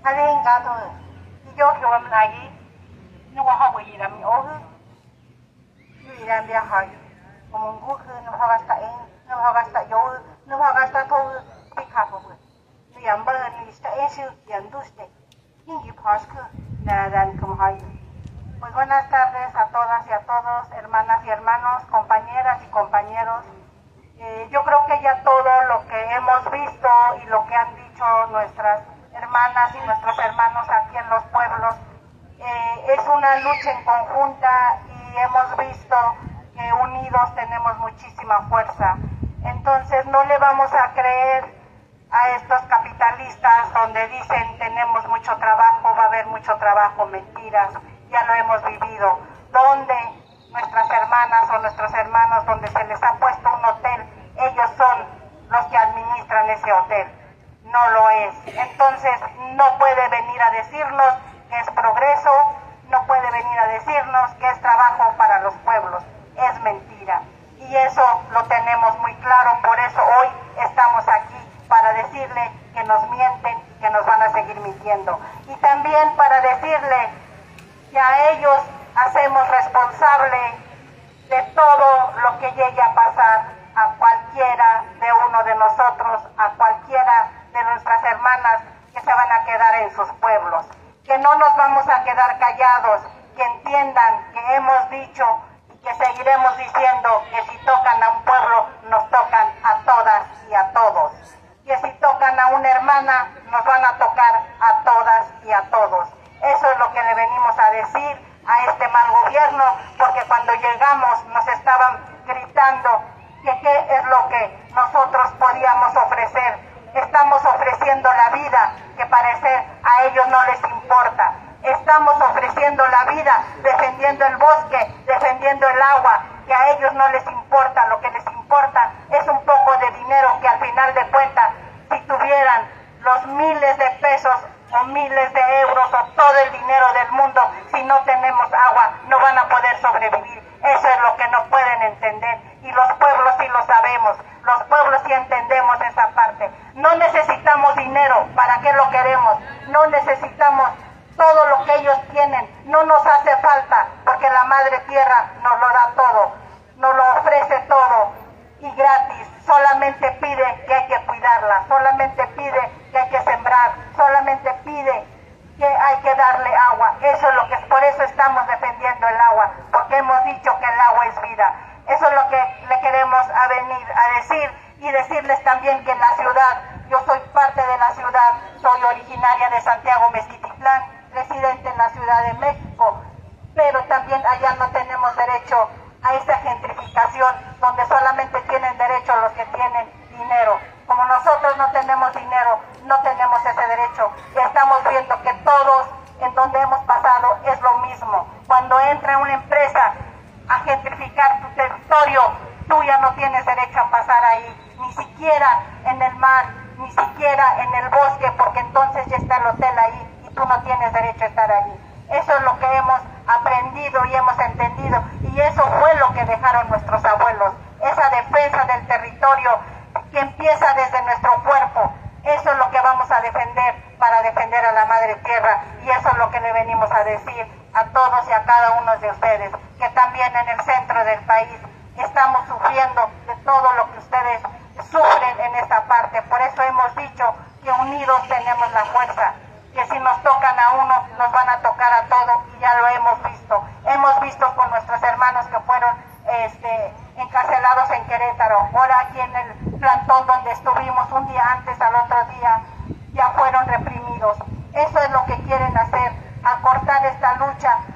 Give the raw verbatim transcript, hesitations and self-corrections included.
Halengato, y yo que voy a ir, no voy a ir a mi ojo, y iré a viajar, como un buque, no voy a gastar en, no voy a gastar yo, no voy a gastar todo, picapo, y a ver, ni está eso, y anduste, y pasco, nada, como hay. Pues buenas tardes a todas y a todos, hermanas y hermanos, compañeras y compañeros. Eh, yo creo que ya todo lo que hemos visto y lo que han dicho nuestras hermanas y nuestros hermanos aquí en los pueblos eh, es una lucha en conjunta y hemos visto que unidos tenemos muchísima fuerza. Entonces no le vamos a creer a estos capitalistas donde dicen tenemos mucho trabajo, va a haber mucho trabajo, mentiras. Ya lo hemos vivido, donde nuestras hermanas o nuestros hermanos, donde se les ha puesto un hotel, ellos son los que administran ese hotel, no lo es. Entonces no puede venir a decirnos que es progreso, no puede venir a decirnos que es trabajo para los pueblos, es mentira. Y eso lo tenemos muy claro, por eso hoy estamos aquí, para decirle que nos mienten, que nos van a seguir mintiendo. Y también para decirle que a ellos hacemos responsable de todo lo que llegue a pasar a cualquiera de uno de nosotros, a cualquiera de nuestras hermanas que se van a quedar en sus pueblos. Que no nos vamos a quedar callados, que entiendan que hemos dicho y que seguiremos diciendo que si tocan a un pueblo, nos tocan a todas y a todos. Que si tocan a una hermana, nos van a tocar a todas y a todos. Eso es lo que le venimos a decir a este mal gobierno, porque cuando llegamos nos estaban gritando que qué es lo que nosotros podíamos ofrecer. Estamos ofreciendo la vida, que parecer a ellos no les importa. Estamos ofreciendo la vida, defendiendo el bosque, defendiendo el agua, que a ellos no les importa. Lo que les importa es un poco de dinero, que al final de cuentas, si tuvieran los miles de pesos o miles de euros o todo el dinero del mundo, si no tenemos agua no van a poder sobrevivir. Eso es lo que no pueden entender, y los pueblos sí lo sabemos, los pueblos sí entendemos esa parte. No necesitamos dinero, ¿para qué lo queremos? No necesitamos todo lo que ellos tienen, no nos hace falta, porque la madre tierra nos lo da todo, nos lo ofrece todo y gratis. Solamente pide que hay que cuidarla, solamente pide que hay que sembrar, solamente pide que hay que darle agua. Eso es lo que, por eso estamos defendiendo el agua, porque hemos dicho que el agua es vida. Eso es lo que le queremos a venir a decir, y decirles también que en la ciudad, yo soy parte de la ciudad, soy originaria de Santiago Mezquititlán, residente en la Ciudad de México, pero también allá no tenemos derecho a esa gentrificación donde solamente tienen derecho los que tienen dinero. Como nosotros no tenemos dinero, no tenemos ese derecho, y estamos viendo que todos en donde hemos pasado es lo mismo. Cuando entra una empresa a gentrificar tu territorio, tú ya no tienes derecho a pasar ahí, ni siquiera en el mar, ni siquiera en el bosque, porque entonces ya está el hotel ahí y tú no tienes derecho a estar ahí. Eso es lo que hemos aprendido y hemos entendido, y eso fue lo que dejaron nuestros abuelos, esa defensa del territorio que empieza desde nuestro cuerpo. Eso es lo que vamos a defender para defender a la madre tierra, y eso es lo que le venimos a decir a todos y a cada uno de ustedes, que también en el centro del país estamos sufriendo de todo lo que ustedes sufren en esta parte. Por eso hemos dicho que unidos tenemos la fuerza, que si nos tocan a uno, nos van a tocar a todos, y ya lo hemos visto. Hemos visto con nuestros hermanos que fueron este, encarcelados en Querétaro, ahora aquí en el plantón donde estuvimos un día antes, al otro día, ya fueron reprimidos. Eso es lo que quieren hacer, acortar esta lucha